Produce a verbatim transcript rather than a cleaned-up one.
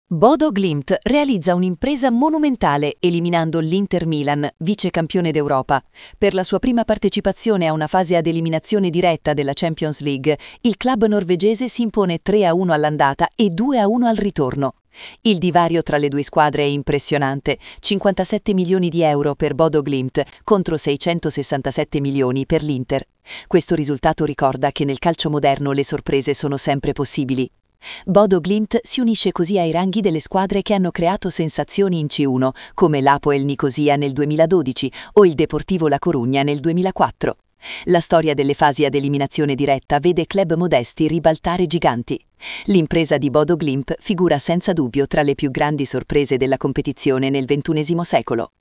Bodo Glimt realizza un'impresa monumentale eliminando l'Inter Milan, vice campione d'Europa. Per la sua prima partecipazione a una fase ad eliminazione diretta della Champions League, il club norvegese si impone tre a uno all'andata e due a uno al ritorno. Il divario tra le due squadre è impressionante, cinquantasette milioni di euro per Bodo Glimt contro seicentosessantasette milioni per l'Inter. Questo risultato ricorda che nel calcio moderno le sorprese sono sempre possibili. Bodo Glimt si unisce così ai ranghi delle squadre che hanno creato sensazioni in C uno, come l'Hapoel Nicosia nel duemiladodici o il Deportivo La Corugna nel duemilaquattro. La storia delle fasi ad eliminazione diretta vede club modesti ribaltare giganti. L'impresa di Bodo Glimt figura senza dubbio tra le più grandi sorprese della competizione nel ventunesimo secolo.